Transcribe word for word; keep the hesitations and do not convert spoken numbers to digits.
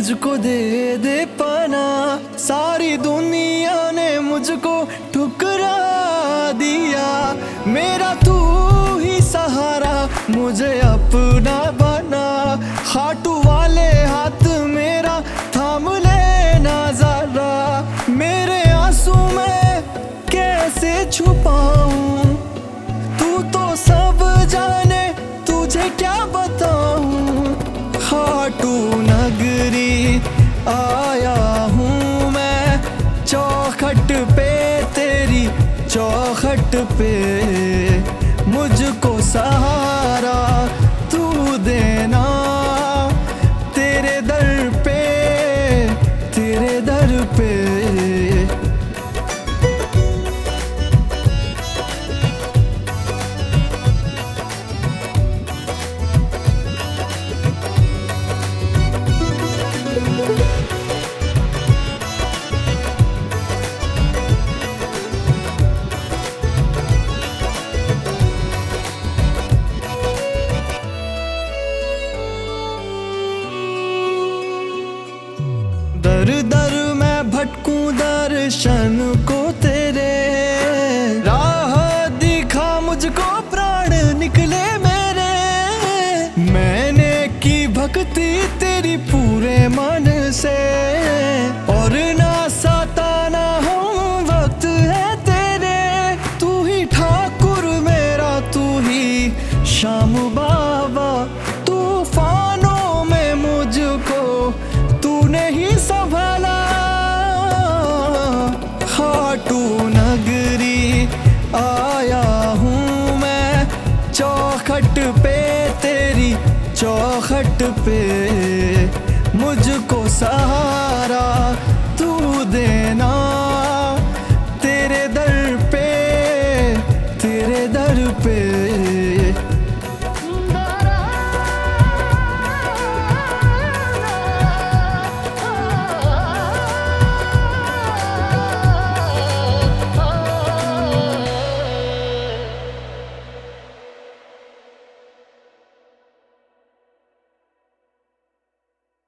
मुझको दे दे पना। सारी दुनिया ने मुझको ठुकरा दिया, मेरा तू ही सहारा मुझे अपना बना। खाटू वाले हाथ मेरा थाम लेना जरा, मेरे आंसू मैं कैसे छुपाऊं, तू तो सब जाने तुझे क्या बताऊं। खाटू नगरी आया हूँ मैं, चौखट पे तेरी चौखट पे मुझको सहारा तू देना। तेरे दर पे तेरे दर पे दर दर मैं भटकूं दर्शन को तेरे, राह दिखा मुझको प्राण निकले मेरे। मैंने की भक्ति तेरी पूरे मन से, और ना सताना हम वक्त है तेरे। तू ही ठाकुर मेरा, तू ही श्याम बाबा, तूफानों में मुझको तूने ही संभाला। खाटू नगरी आया हूँ मैं, चौखट पे तेरी चौखट पे मुझको सहारा